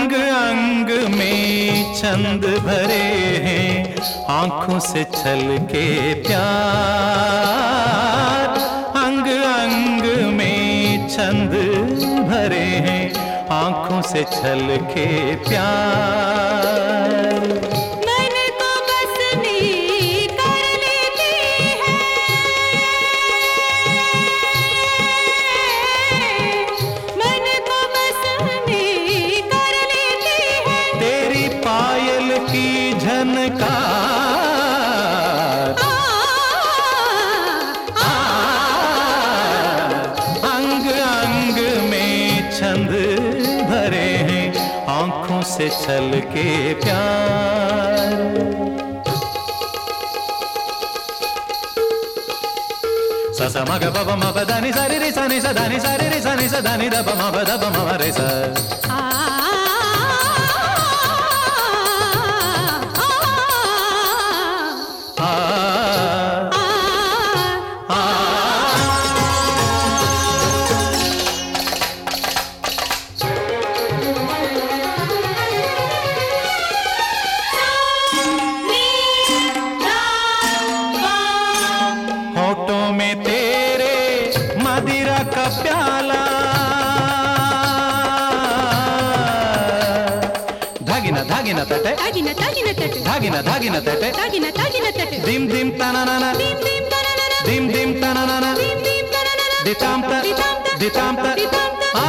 अंग अंग में चंद भरे हैं, आंखों से छलके प्यार। अंग अंग में चंद भरे हैं, आंखों से छलके प्यार। मन को बसनी कर लेती है, मन को बसनी कर लेती है, तेरी पायल की झनकार। अंग अंग में छंद भरे हैं, आंखों से छलके प्यार। सा सा म ग प प म प दा नि सा रे रे सा नि सा दा नि सा रे रे सा नि सा दा नि दा प म प दा प म प रे सा। होठों में तेरे मदिरा का प्याला, धागिना धागिना तटे, तागिन तागिन तट, धागिना धागिना तटे, तागिन तागिन तट, दिम दिम तनाना, दीम दीम तननन, दिम दिम तनाना, दीम दीम तननन, दिताम त दिताम त दिताम त, आ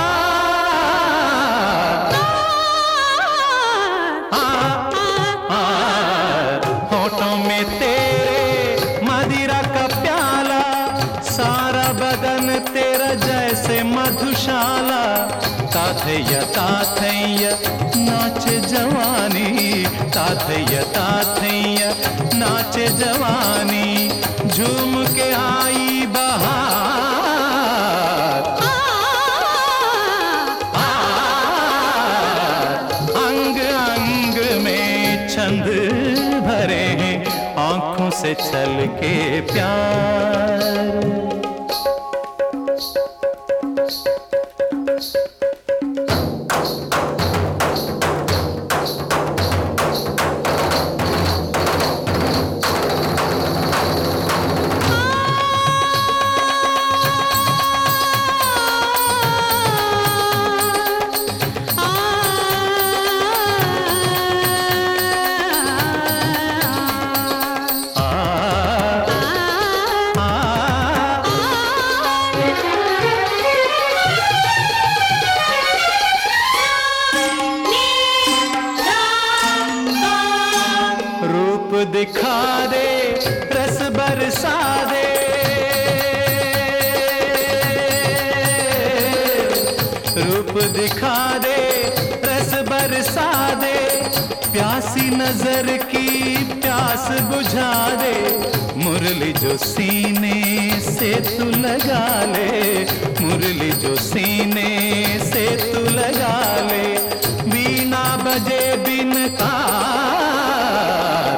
आ। होठों में तेरे मदिरा का प्याला, सारा बदन तेरा जैसे मधुशाला। ताथैया ताथैया नाचे जवानी, ताथैया ताथैया नाचे जवानी, झूम के आई बहार। अंग अंग में छंद भरे हैं, आंखों से छलके प्यार। रूप दिखा दे, रस बरसा दे, रूप दिखा दे, रस बरसा दे, प्यासी नजर की प्यास बुझा दे। मुरली जो सीने से तू लगा ले, मुरली जो सीने से तू लगा ले, वीणा बजे बिन तार।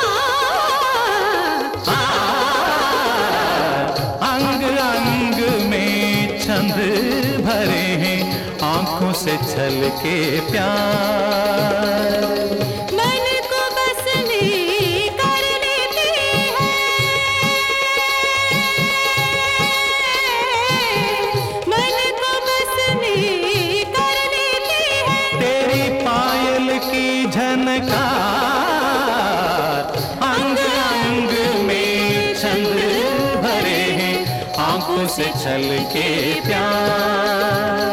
अंग अंग में छंद भरे हैं, आंखों से छलके प्यार। मन को बसनी कर लेती है, मन को बसनी कर लेती है, तेरी पायल की झनकार। अंग अंग में छंद भरे हैं, आंखों से छलके प्यार।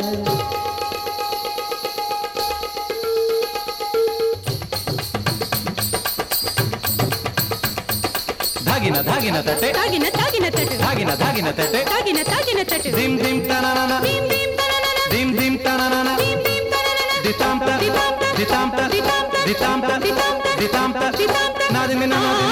धागिना धागिना तटे, तागिन तागिन तट, धागिना धागिना तटे, तागिन तागिन तट, दिम दिम तनाना, दीम दीम तननन, दिम दिम तनाना, दीम दीम तननन, दिताम त दिताम त, दिताम त दिताम त, दिताम त दिताम त, दिताम त दिताम त, नादिमिना